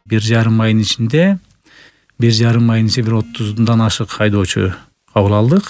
1,5 айдын ичинде бир 30-дан ашык айдоочу кабыл алдык.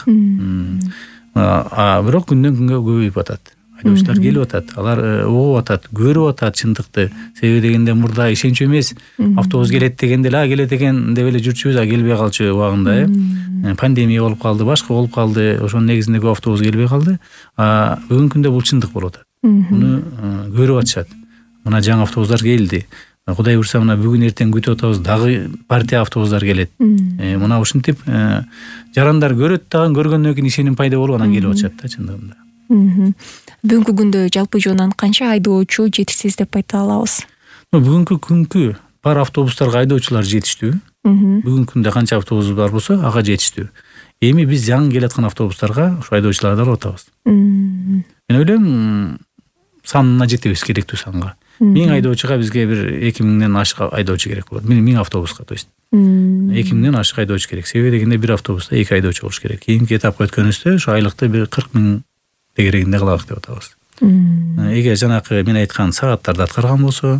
Бирок күндөн күнгө көбөйүп атат. Айдоочулар келип атат. Алар угуп атат, көрүп атат чындыкты. Себеби дегенде мурда ишенчү эмес. Автобус келет дегенде келет экен деп эле жүрчүбүз, келбей калчу убагында. Пандемия болуп калды, башка болуп калды. Ошонун негизинде көп автобус келбей калды. Бүгүнкү күндө бул чындык болуп атат. Муну көрүп атышат. Мына жаңы автобустар келди. Кудай буйрса мына бүгүн эртең күтүп атабыз, дагы партия автобустар келет. Мына ушинтип жарандар көрөт дагы, көргөндөн кийин ишеним пайда болуп анан келип атышат да чындыгында. Бүгүнкү күндө жалпы жоонан канча айдоочу жетишсиз деп айта алабыз? Бүгүнкү күnkү бар автобустарга айдоочулар жетиштүү. Бүгүнкү күндө канча автобус бар болсо ага жетиштүү. Эми биз жаңы келаткан автобустарга ушу айдоочуларды алып атабыз. Мен ойлойм, санына жетебиз, керектүү санга. 1000 айдоочуга бизге бир 2000ден ашык айдоочу керек болот. 1000 автобуска, то есть 2000ден ашык айдоочу керек. Себеби дегенде бир автобуста 2 айдоочу болуш керек. Кийинки этапка өткөнүбүздө ушу айлыкты бир 40 000 тегерегинде кылабыз деп атабыз. Эгер жанакы мен айткан сааттарды аткарган болсо,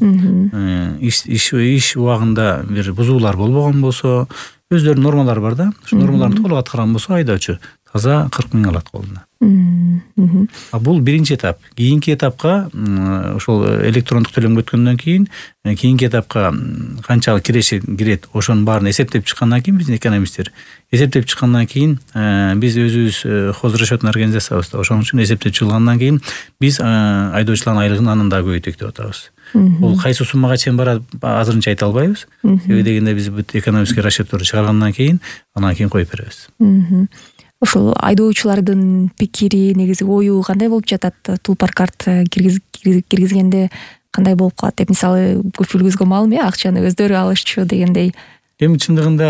иш убагында бир бузуулар болбогон болсо, өздөрүнүн нормалары бар да. Ушу нормаларды толук аткарган болсо айдоочу таза 40 000 алат колуна. Бул биринчи этап. Кийинки этапка ошол электрондук төлөмгө өткөндөн кийин, кийинки этапка канчалык кирет, ошонун баарын эсептеп чыккандан кийин биздин экономисттер эсептеп чыккандан кийин биз өзүбүз хозрасчетный организациябыз да. Ошон үчүн эсептеп чыгылгандан кийин биз айдоочулардын айлыгын андан да көбөйтөйт деп атабыз. Бул кайсы суммага чейин барат азырынча айта албайбыз. Себеби дегенде биз бүт экономический расчетторду чыгаргандан кийин анан кийин коюп беребиз. Ошол айдоочулардын пикири, негизи ою кандай болуп жатат? Тулпар карт киргизгенде кандай болуп калат деп, мисалы, көпүлгүзгө маалым, акчаны өздөрү алышчу дегендей. Эми чындыгында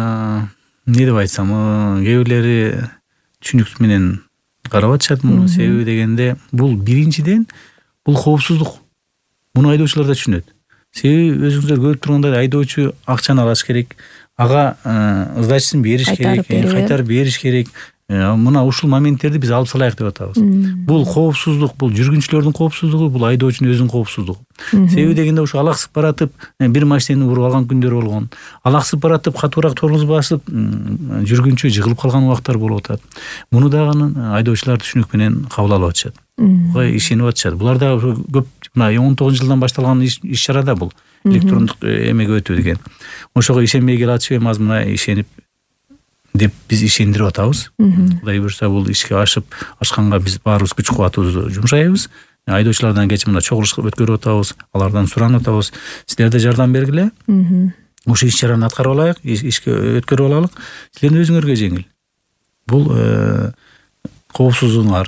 эмне деп айтсам, кээ бирлери түшүнүк менен карап атышат муну. Себеби дегенде бул биринчиден бул коопсуздук. Муну айдоочулар да түшүнөт. Себеби өзүңүздөр көрүп тургандай айдоочу акчаны алыш керек, ага сдачасын бериш керек, кайтарып бериш керек. Мына ушул моменттерди биз алып салайык деп атабыз. Бул коопсуздук, бул жүргүнчүлөрдүн коопсуздугу, бул айдоочунун өзүнүн коопсуздугу. Себеби дегенде ушу алаксып баратып бир машинени уруп алган күндөр болгон. Алаксып баратып катуураак тормоз басып жүргүнчү жыгылып калган убактар болуп атат. Муну дагы айдоочулар түшүнүк менен кабыл алып атышат. Буга ишенип атышат. Булар да көп мына 19-жылдан башталган иш-чарада бул электрондук эмеге өтүү деген. Ошого ишенбей келип атышып, эми азыр мына ишенип деп биз ишендирип атабыз. Кудай буйрса бул ишке ашканга биз баарыбыз күч кубатыбызды жумшайбыз. Айдоочулардан кечээ мына чогулуш өткөрүп атабыз, алардан суранып атабыз. Силер да жардам бергиле. Ушул иш-чараны аткарып алайык, ишке өткөрүп алалык. Силердин өзүңөргө жеңил. Бул коопсуздугуңар.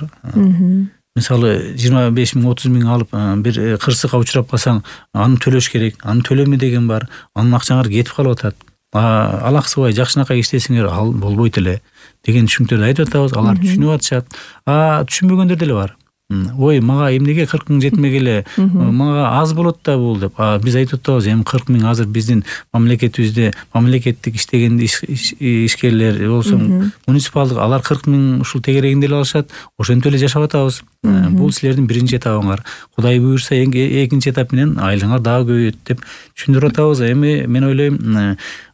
Мисалы 25 000, 30 000 алып бир кырсыкка учурап калсаң, аны төлөш керек. Аны төлөмө деген бар. Анын акчаңар кетип калып атат. Алаксыбай жакшынакай иштесеңер ал болбойт эле деген түшүнүктөрдү айтып атабыз. Алар түшүнүп атышат. Түшүнбөгөндөр деле бар. Ой, мага эмнеге 40 000 жетмек эле? Мага аз болот да бул деп. Биз айтып атабыз, эми 40 000 азыр биздин мамлекетибизде мамлекеттик иштеген ишкерлер болсо, муниципалдык, алар 40 000 ушул тегерегинде эле алышат. Ошентип эле жашап атабыз. Бул силердин биринчи этабыңар. Кудай буйрса экинчи этап менен айлыгыңар дагы көбөйөт деп түшүндүрүп атабыз. Эми мен ойлойм,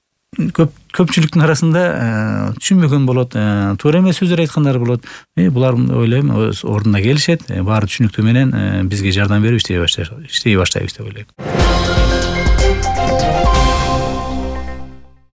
көпчүлүктүн арасында түшүнбөгөн болот, туура эмес сөздөр айткандар болот. Булар ойлойм өз ордуна келишет. Баары түшүнүктүү менен бизге жардам берип иштей баштайбыз деп ойлойм.